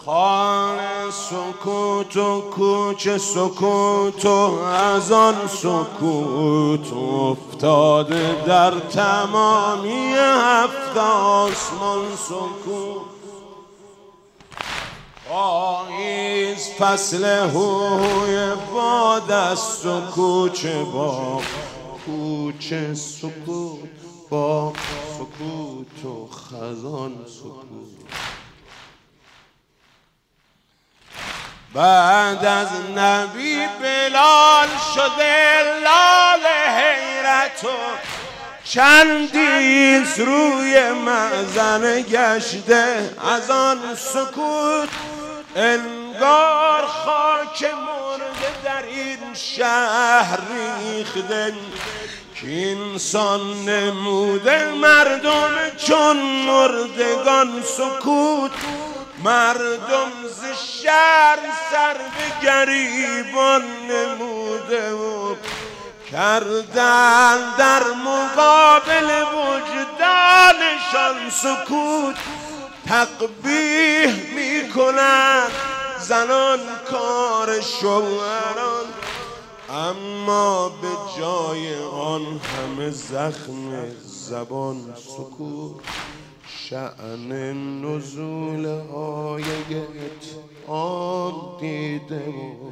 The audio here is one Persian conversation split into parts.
خانه سکوت و کوچه سکوت و از آن سکوت افتاده در تمامی هفت آسمان سکوت. پاییز فصل هوی باد است و کوچه باغ، کوچه سکوت باغ سکوت و خزان سکوت. بعد از نبی بلال شده لال حیرت و چندیز روی معزن گشته از آن سکوت. انگار خاک مرده در این شهر ریخته که انسان نموده مردم چون مردگان سکوت. مردم ز شهر سر به گریبان نموده و کردن در مقابل وجدانشان سکوت. تقبیح میکنن زنان کار شوهران، اما به جای آن همه زخم زبان سکوت. شأن نزول آیت آن دیده و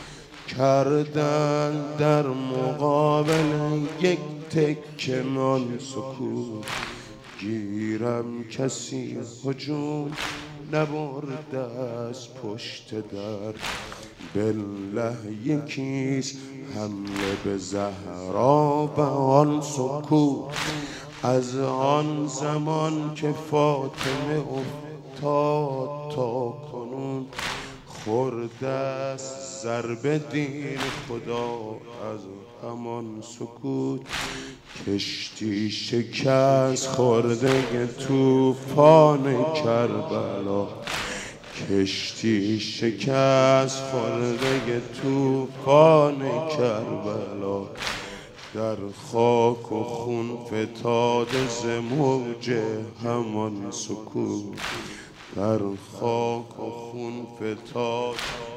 کردن در مقابل یک تکه نان سکوت. گیرم کسی هجوم نبرده از پشت در، بالله یکیست حمله به زهرا و آن سکوت. از آن زمان که فاطمه افتاد تا کنون خورده است ضرب دین خدا از همان سکوت. کشتی شکست خورده طوفان کربلا، کشتی شکست خورده طوفان کربلا. در خاک و خون فتاده ز موج همان سکوت، در خاک و خون فتاده